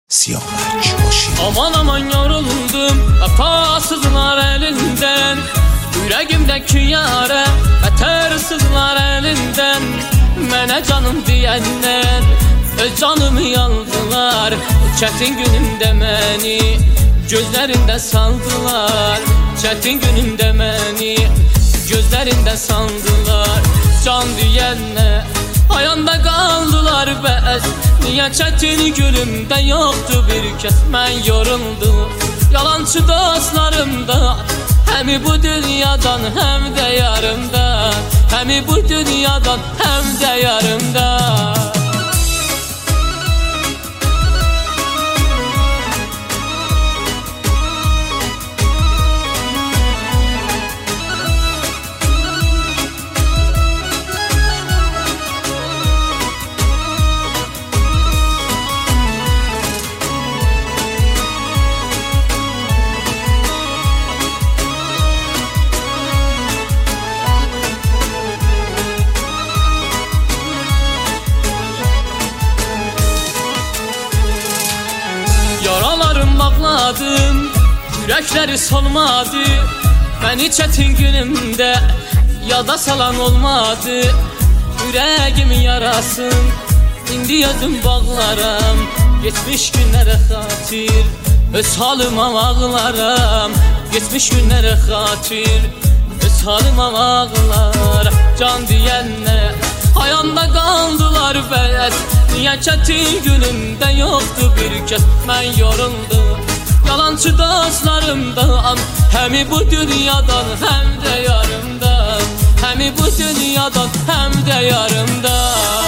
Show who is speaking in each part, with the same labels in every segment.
Speaker 1: Siyahlar başı.
Speaker 2: Aman aman yoruldum vefasızlar elinden, yüreğimdeki yare betersizler elinden. Mene canım diyenler öz canımı yaldılar, çetin günümde meni gözlerinde saldılar. Çetin günümde meni gözlerinde saldılar. Can diyenler ayanda kaldılar bəs. Niye çetin günümde yoktu bir kez? Ben yoruldum yalancı dostlarımdan, hem bu dünyadan hem de yarımdan, hem bu dünyadan hem de yarımdan. Yaralarım bağladım, yürekleri solmadı. Beni çetin günümde yada salan olmadı. Yüreğimin yarasın indi yazım bağlaram. Geçmiş günlere hatir öz halıma ağlaram. Geçmiş günlere hatir öz halıma ağlaram. Can diyenler ayanda kaldılar bəs. Niye çetin günümde yoktu bir kez? Ben yoruldum yalancı dostlarımdan, hem bu dünyadan hem de yarımdan, hem bu dünyadan hem de yarımdan.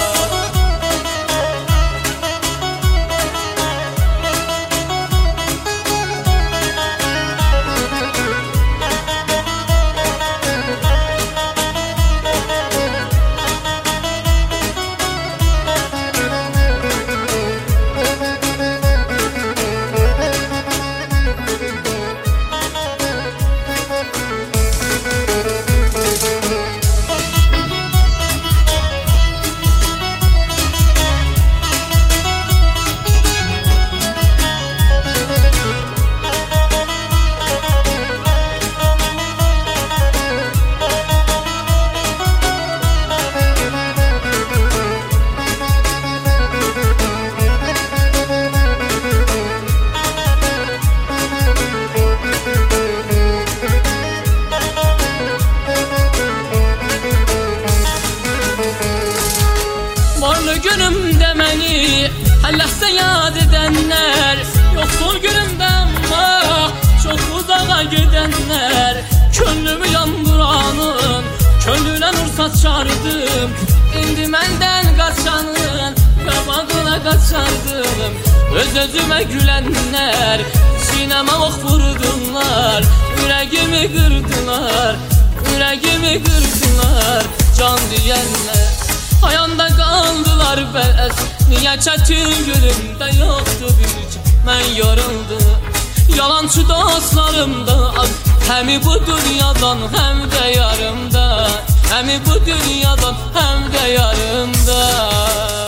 Speaker 2: Varlı günümde meni həlləsə yad edenler, yoksul günümde ama çok uzağa gidenler. Könlümü yandıranın könlüne nur saçardım. İndi menden kaçanın qabağına kaçardım. Öz özüme gülenler sineme ok vurdular. Yüreğimi kırdılar, yüreğimi kırdılar. Can diyenler ayanda kaldılar bəs. Niye çetin günümde yoktu bir kez? Ben yoruldum yalancı dostlarımdan, hem bu dünyadan hem de yarımdan, hem bu dünyadan hem de yarımdan.